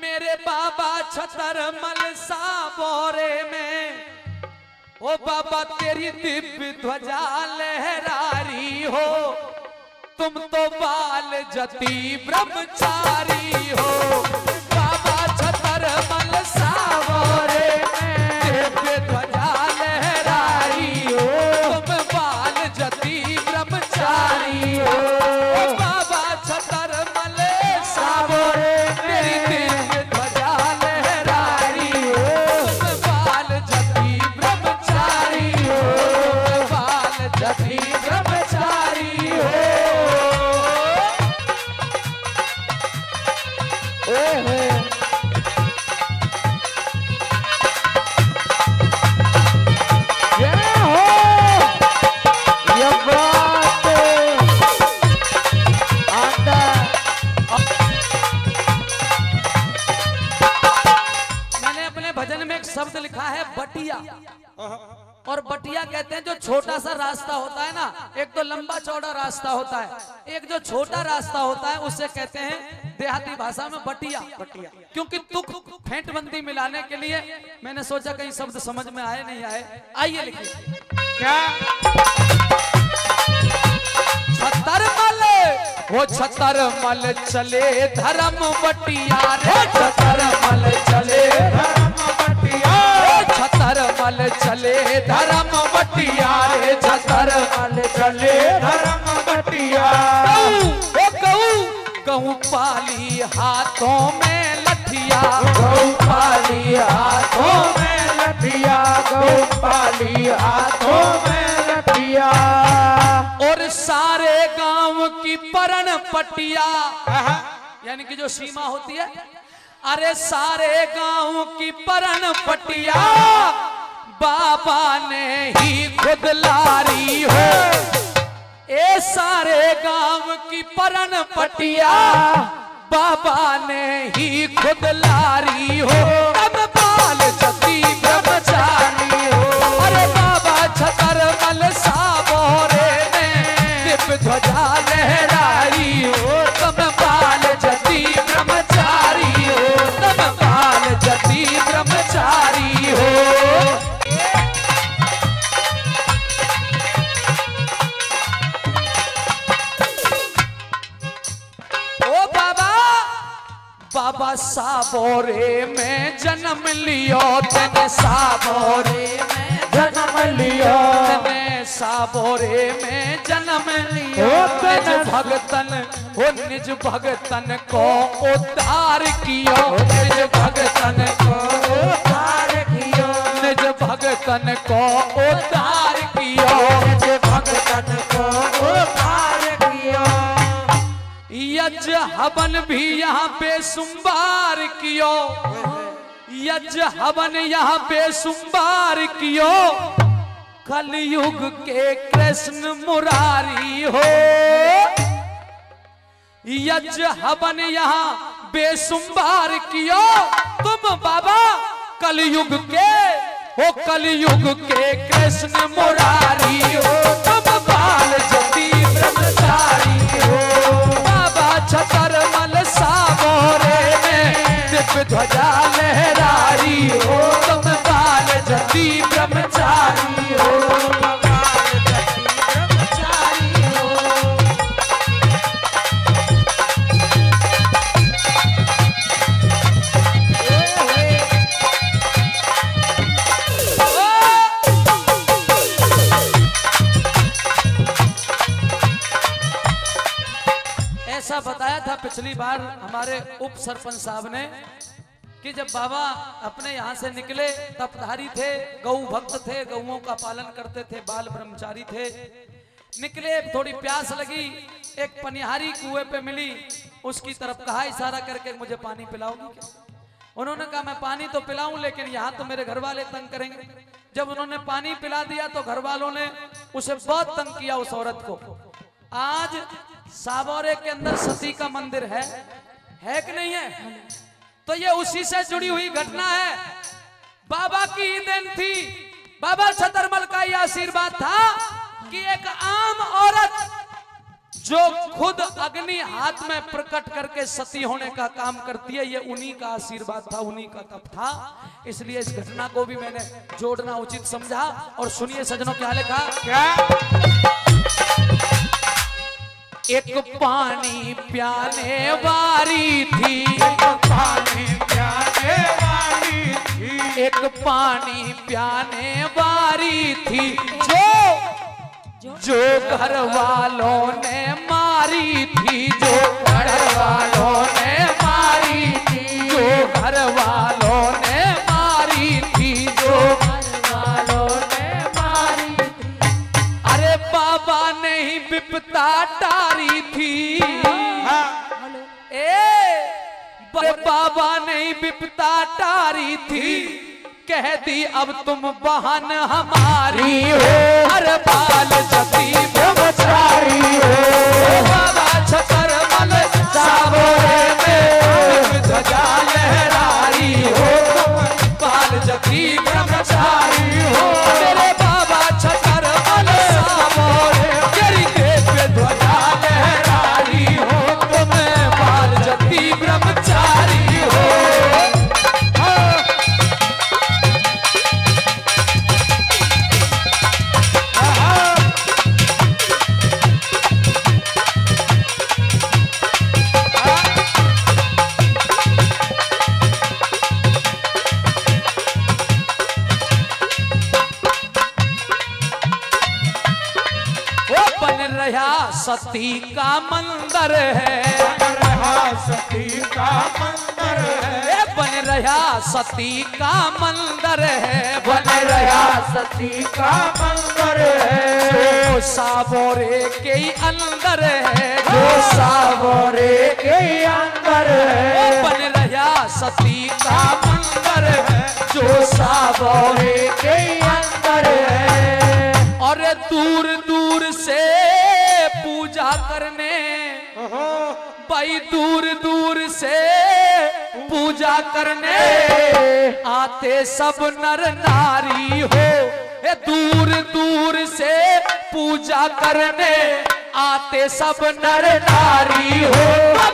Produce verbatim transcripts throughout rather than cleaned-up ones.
मेरे बाबा छतरमल साबोरे में, ओ बाबा तेरी दिव्य ध्वजा लहरारी हो, तुम तो बाल जती ब्रह्मचारी हो। बाबा छतरमल साबोरे में दिव्य ध्वजा लहरारी हो, तुम बाल जती ब्रह्मचारी हो। बाबा छतरमल साबोरे तेरी दिव्य ध्वजा लहरारी हो, तुम बाल जती ब्रह्मचारी हो, बाल जती ब्रह्मचारी हो। मैंने अपने भजन में एक शब्द लिखा है बटिया, और बटिया कहते हैं जो छोटा सा रास्ता होता है ना, एक तो लंबा चौड़ा रास्ता होता है, एक जो छोटा रास्ता होता है उसे कहते हैं देहाती भाषा में बटिया। बटिया क्योंकि तुक फेंटबंदी मिलाने के लिए मैंने सोचा कहीं शब्द समझ में आए नहीं आए। आइए लिखिए क्या छतरमल, वो छतरमल चले धर्म बटिया रे, छतरमल चले धर्म बटिया, छतरमल चले धर्म बटिया रे, छतरमल चले धर्म बटिया। गऊ पाली हाथों में लठिया, गऊ पाली हाथों में लठिया, गऊ पाली हाथों में लठिया, और सारे गांव की परन पटिया, यानी कि जो सीमा होती है, अरे सारे गांव की परन पटिया बाबा ने ही खुद लारी हो। ए सारे गांव की परन पटिया बाबा ने ही खुद लारी हो, तब बाल जती ब्रह्मचारी हो। अरे बाबा छतरमल साबोरे में दिव्य ध्वजा लहरारी हो, तब बाल जती ब्रह्मचारी हो, तब बाल जती ब्रह्मचारी हो। बाबा साबोरे में जन्म लियो तने, साबोरे में जन्म लियो तने, साबोरे में जन्म लियो, निज भगतन हो निज भगतन को उद्धार कियो, निज भगतन को उद्धार कियो, निज भगतन को उद्धार कियो, निज भगतन को उद्धार कियो। यज हवन भी यहाँ बेसुमार कियो, यज हवन यहाँ बेसुमार कियो, कलयुग के कृष्ण मुरारी हो। यज हवन यहाँ बेसुमार कियो तुम बाबा, कलयुग के हो कलयुग के कृष्ण मुरारी हो, तुम बाल जती ब्रह्मचारी हो। छतरमल साबोरे में दिव्य ध्वजा लहरारी हो, तुम बाल जती ब्रह्मचारी हो, बाल जती ब्रह्मचारी हो। ऐसा बताया था पिछली बार हमारे उप सरपंच साहब ने कि जब बाबा अपने यहाँ से निकले तपधारी थे, गौ भक्त थे, गौओं का पालन करते थे, बाल ब्रह्मचारी थे। निकले, थोड़ी प्यास लगी, एक पनिहारी कुएं पे मिली, उसकी तरफ कहा इशारा करके मुझे पानी पिलाओगी क्या? उन्होंने कहा मैं पानी तो पिलाऊं लेकिन यहाँ तो मेरे घर वाले तंग करेंगे। जब उन्होंने पानी पिला दिया तो घर वालों ने उसे बहुत तंग किया उस औरत को। आज साबोरे के अंदर सती का मंदिर है है कि नहीं है? तो ये उसी से जुड़ी हुई घटना है। बाबा की ही देन थी, बाबा छतरमल का यह आशीर्वाद था कि एक आम औरत जो खुद अग्नि हाथ में प्रकट करके सती होने का काम करती है, ये उन्हीं का आशीर्वाद था, उन्हीं का तप था। इसलिए इस घटना को भी मैंने जोड़ना उचित समझा। और सुनिए सजनों क्या लिखा, क्या एक पानी प्याने वाली थी, एक पानी प्याने वाली थी, एक पानी प्याने वाली थी, जो जो घर वालों ने मारी थी, जो घर वालों ने मारी थी, जो घर वालों ने मारी थी, जो घर वालों ने मारी थी। अरे बाबा ने ही विपता टारी थी, ए बाबा ने ही विपता टारी थी, कह दी अब तुम बहन हमारी हो, हर बाल जती ब्रह्मचारी हो, बाबा छतर मल सावरे में ध्वजा लहरारी हो, बाल जती ब्रह्मचारी हो, मेरे बाबा छतर मल सावरे तेरी देख ध्वजा लहरारी हो, तुम बाल जती ब्रह्मचारी हो। सती का मंदिर है, बन रहा सती का मंदिर है, बन रहा सती का मंदिर है, बन रहा सती का मंदिर है, जो सावरे के अंदर है, जो सावरे के अंदर है, बन रहा सती का मंदिर है, जो सावरे के अंदर है। और दूर दूर से पूजा करने भाई, दूर दूर से पूजा करने आते सब नर नारी हो, दूर दूर से पूजा करने आते सब नर नारी हो,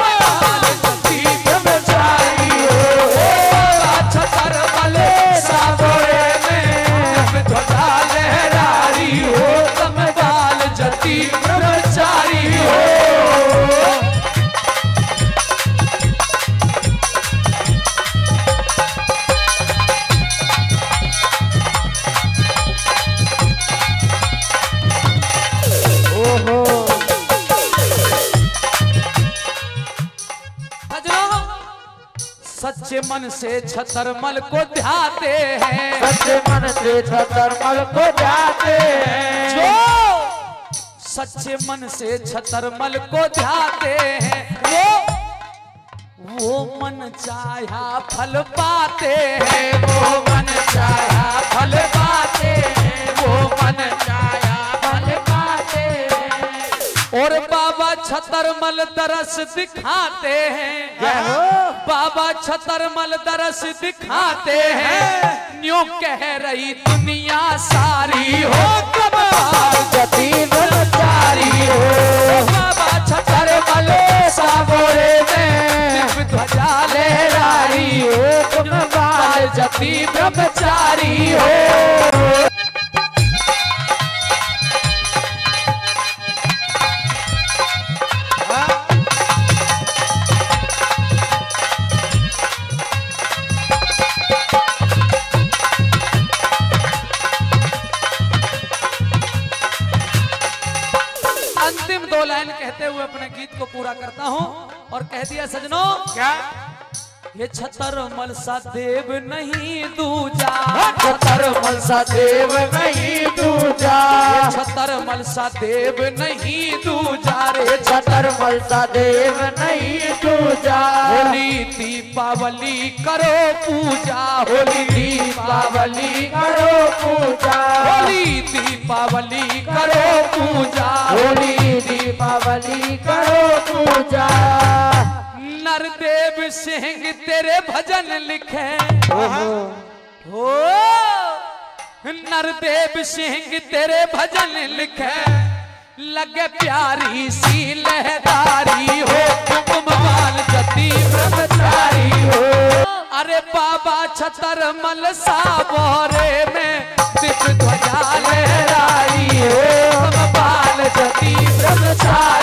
ब्रह्मचारी हो, छतर मल सावरे में ध्वजा लहरारी हो, तुम बाल जती ब्रह्मचारी हो। सच्चे मन से छतरमल को ध्याते हैं, सच्चे मन से छतरमल को ध्याते हैं, जो सच्चे मन से छतरमल को ध्याते हैं, वो वो मन चाहा फल पाते हैं, वो मन चाहा फल पाते हैं, वो मन चाहा फल पाते हैं। और बाबा छतरमल दरस दिखाते हैं, बाबा छतरमल दरस दिखाते हैं, न्यों कह रही दुनिया सारी हो, कमाल जती ब्रह्मचारी हो, बाबा छतरमल सावरे में ध्वजा लहरारी हो, कमाल जती ब्रह्मचारी हो। दो लाइन कहते हुए अपने गीत को पूरा करता हूं और कह दिया सजनों, क्या ये छतरमल सा देव नहीं दूजा, छतरमल सा देव नहीं दूजा, छतरमल सा देव नहीं दूजा रे, छतरमल सा देव नहीं दूजा। होली दीपावली करो पूजा, होली दीपावली करो पूजा, होली दीपावली करो पूजा, होली दीपावली करो पूजा। नरदेव सिंह तेरे भजन लिखे हो, नरदेव सिंह तेरे भजन लिखे, लगे प्यारी सी लहदारी हो, कुमबाल जती ब्रह्मचारी हो। अरे बाबा छतर मल साबोरे में दिख ध्वजा लहराई हो, कुमबाल जती ब्रह्मचारी